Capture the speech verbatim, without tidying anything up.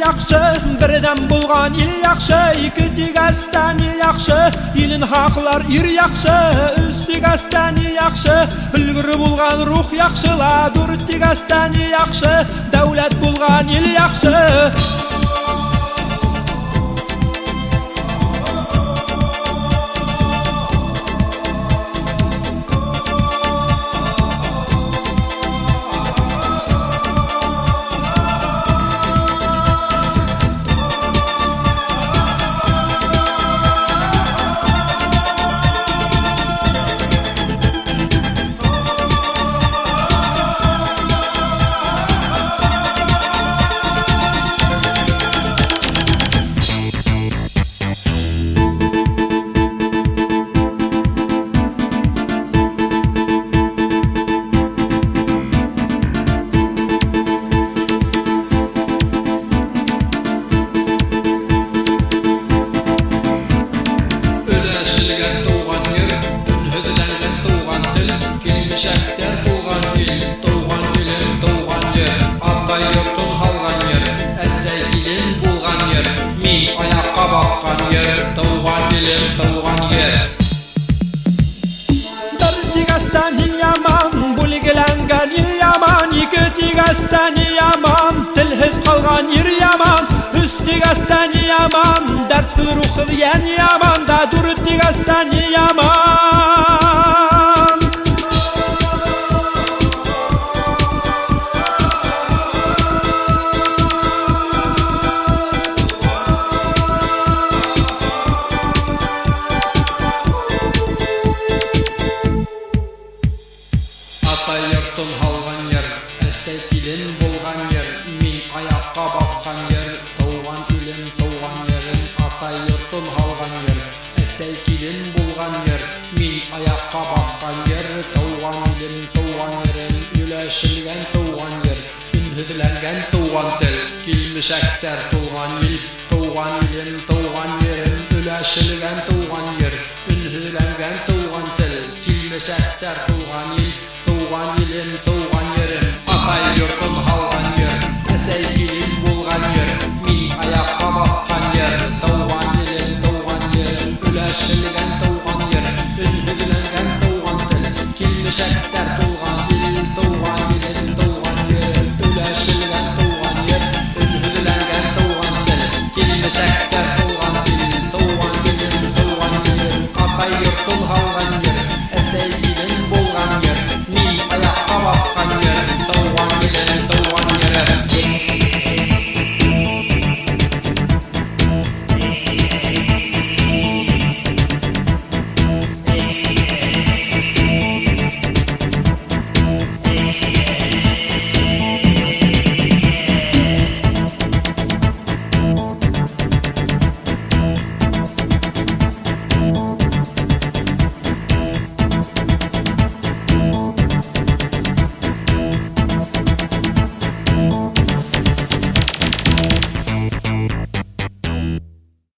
яхшы, бірден болған ел яхшы, екі тегістен яхшы, елін хақлар ир яхшы, үз тегістен яхшы, үлгір болған рух яхшыла, дүр тегістен яхшы, дәулет болған ел яхшы. Тегістен яман, тілһіз қалған ер яман, үз тегістен яман, дәрт рухы ян яман, да дүр тегістен яман. Ата йортын халған ер, әсәй келін болған ер, мен аяққа басқан ер, туған елім туған ерім. Ата йортын халған ер, әсәй келін болған ер, мен аяққа басқан ер, туған елім туған ерім. Үйләшілген туған ер, үнһүҙләнгән туған тел, килмешәктәр туған ел, туған елім туған ерім. Үйләшілген туған ер, үнһүҙләнгән туған тел, килмешәктәр туған ел, туған елім туған ерім. Ата йортын халған ер, әсәй келін болған ер, мен аяққа басқан ер, туған